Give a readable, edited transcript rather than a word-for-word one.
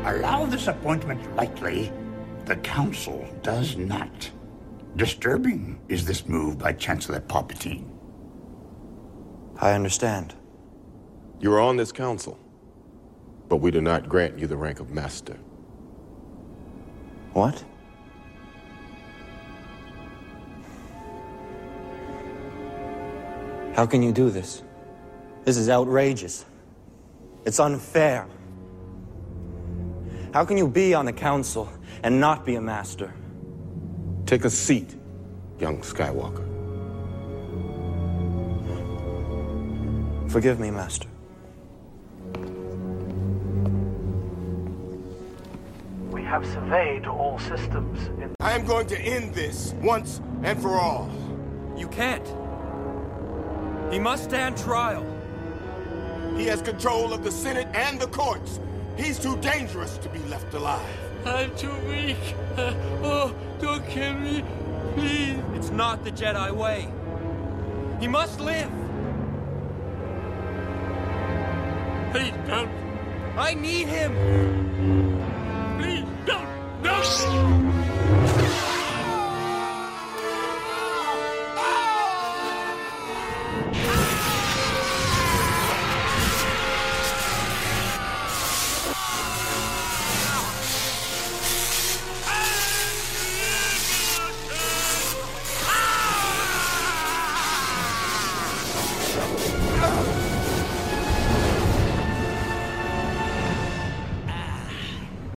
allow this appointment lightly. The Council does not. Disturbing is this move by Chancellor Palpatine. I understand. You are on this council, but we do not grant you the rank of Master. What? How can you do this? This is outrageous. It's unfair. How can you be on the council and not be a master? Take a seat, young Skywalker. Forgive me, Master. We have surveyed all systems in... I am going to end this once and for all. You can't. He must stand trial. He has control of the Senate and the courts. He's too dangerous to be left alive. I'm too weak. Oh, don't kill me, please. It's not the Jedi way. He must live. Please don't. I need him. Please don't. No.